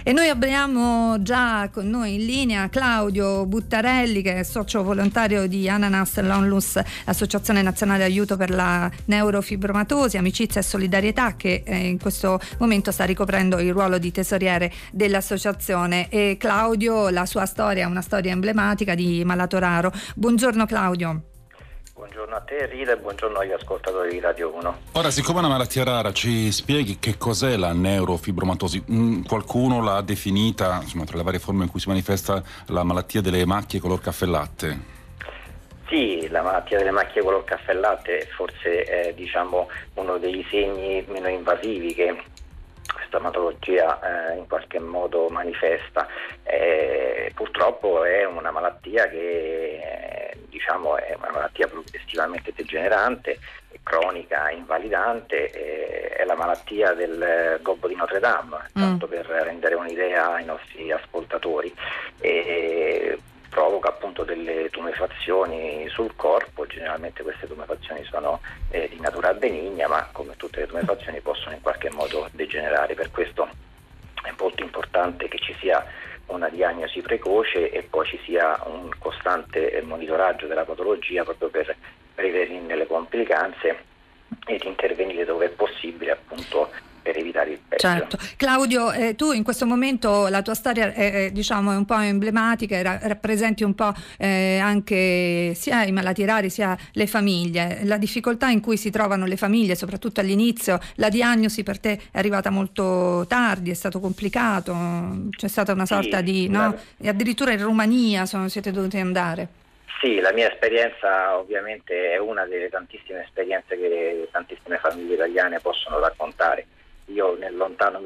E noi abbiamo già con noi in linea Claudio Buttarelli, che è socio volontario di Ananas L'Onlus, Associazione Nazionale Aiuto per la Neurofibromatosi, Amicizia e Solidarietà, che in questo momento sta ricoprendo il ruolo di tesoriere dell'associazione. E Claudio, la sua storia è una storia emblematica di malato raro. Buongiorno Claudio. Buongiorno a te Rita e buongiorno agli ascoltatori di Radio 1. Ora, siccome è una malattia rara, ci spieghi che cos'è la neurofibromatosi? Qualcuno l'ha definita, insomma, tra le varie forme in cui si manifesta, la malattia delle macchie color caffè latte. Sì, la malattia delle macchie color caffè latte forse è uno dei segni meno invasivi che questa patologia in qualche modo manifesta. Purtroppo è una malattia che è una malattia progressivamente degenerante, cronica, invalidante, è la malattia del gobbo di Notre Dame, tanto per rendere un'idea ai nostri ascoltatori. Provoca appunto delle tumefazioni sul corpo. Generalmente queste tumefazioni sono di natura benigna, ma come tutte le tumefazioni possono in qualche modo degenerare. Per questo è molto importante che ci sia una diagnosi precoce e poi ci sia un costante monitoraggio della patologia, proprio per prevenirne le complicanze ed intervenire dove è possibile, appunto, per evitare il peggio. Certo. Claudio, tu in questo momento la tua storia è un po' emblematica, rappresenti un po' anche sia i malati rari sia le famiglie, la difficoltà in cui si trovano le famiglie, soprattutto all'inizio. La diagnosi per te è arrivata molto tardi, è stato complicato, c'è stata una sorta di e addirittura in Romania siete dovuti andare. Sì, la mia esperienza ovviamente è una delle tantissime esperienze che tantissime famiglie italiane possono raccontare. Io nel lontano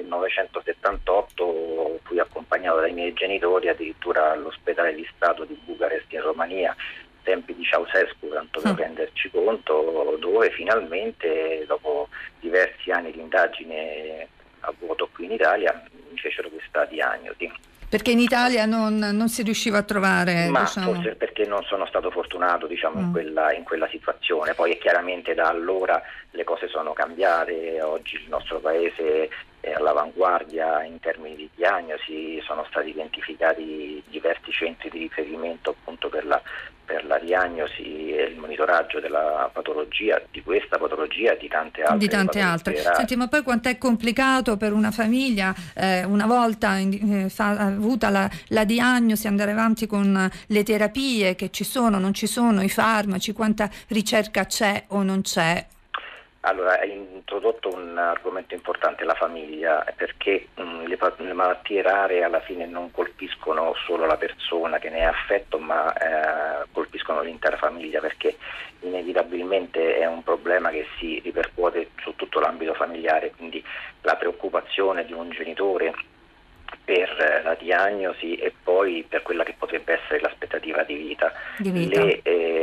1978 fui accompagnato dai miei genitori addirittura all'ospedale di Stato di Bucarest in Romania, tempi di Ceausescu, tanto per renderci conto, dove finalmente dopo diversi anni di indagine a vuoto qui in Italia mi fecero questa diagnosi. Perché in Italia non si riusciva a trovare, ma forse perché non sono stato fortunato in quella situazione. Poi chiaramente da allora le cose sono cambiate, oggi il nostro paese è all'avanguardia in termini di diagnosi, sono stati identificati diversi centri di riferimento appunto per la diagnosi e il monitoraggio della patologia, di questa patologia e di tante altre. Senti, ma poi quanto è complicato per una famiglia una volta avuta la diagnosi andare avanti con le terapie che ci sono, non ci sono, i farmaci, quanta ricerca c'è o non c'è? Allora, hai introdotto un argomento importante, la famiglia, perché le malattie rare alla fine non colpiscono solo la persona che ne è affetto, ma colpiscono l'intera famiglia, perché inevitabilmente è un problema che si ripercuote su tutto l'ambito familiare, quindi la preoccupazione di un genitore per la diagnosi e poi per quella che potrebbe essere l'aspettativa di vita. Le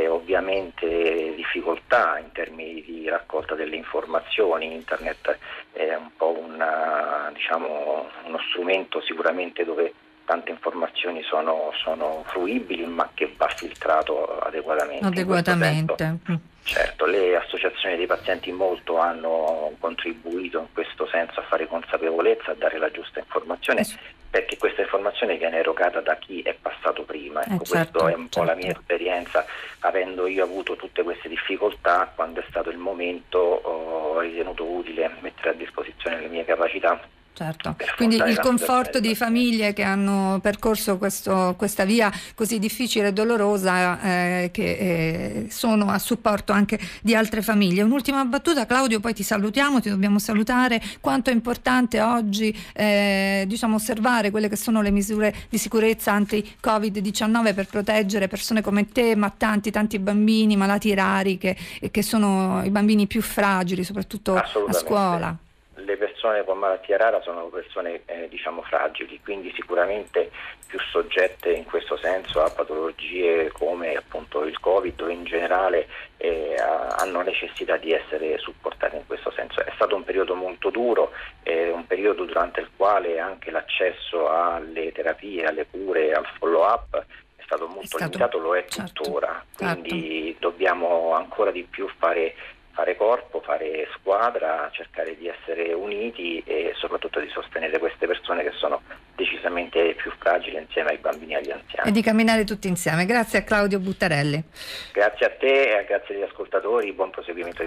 ovviamente difficoltà in termini di raccolta delle informazioni. Internet è un po' uno strumento sicuramente dove tante informazioni sono fruibili, ma che va filtrato adeguatamente. Certo, le associazioni dei pazienti molto hanno contribuito in questo senso a fare consapevolezza, a dare la giusta informazione, perché questa informazione viene erogata da chi è passato prima. Questo è un po' la mia esperienza, avendo io avuto tutte queste difficoltà. Quando è stato il momento ho ritenuto utile mettere a disposizione le mie capacità. Certo, quindi il conforto di famiglie che hanno percorso questa via così difficile e dolorosa, che sono a supporto anche di altre famiglie. Un'ultima battuta, Claudio, poi ti dobbiamo salutare. Quanto è importante oggi osservare quelle che sono le misure di sicurezza anti-Covid-19 per proteggere persone come te, ma tanti bambini malati rari che sono i bambini più fragili, soprattutto a scuola. Le persone con malattia rara sono persone fragili, quindi sicuramente più soggette in questo senso a patologie come appunto il Covid o in generale hanno necessità di essere supportate in questo senso. È stato un periodo molto duro, un periodo durante il quale anche l'accesso alle terapie, alle cure, al follow-up è stato molto limitato, lo è tuttora, quindi dobbiamo ancora di più fare fare corpo, fare squadra, cercare di essere uniti e soprattutto di sostenere queste persone che sono decisamente più fragili insieme ai bambini e agli anziani. E di camminare tutti insieme. Grazie a Claudio Buttarelli. Grazie a te e grazie agli ascoltatori, buon proseguimento di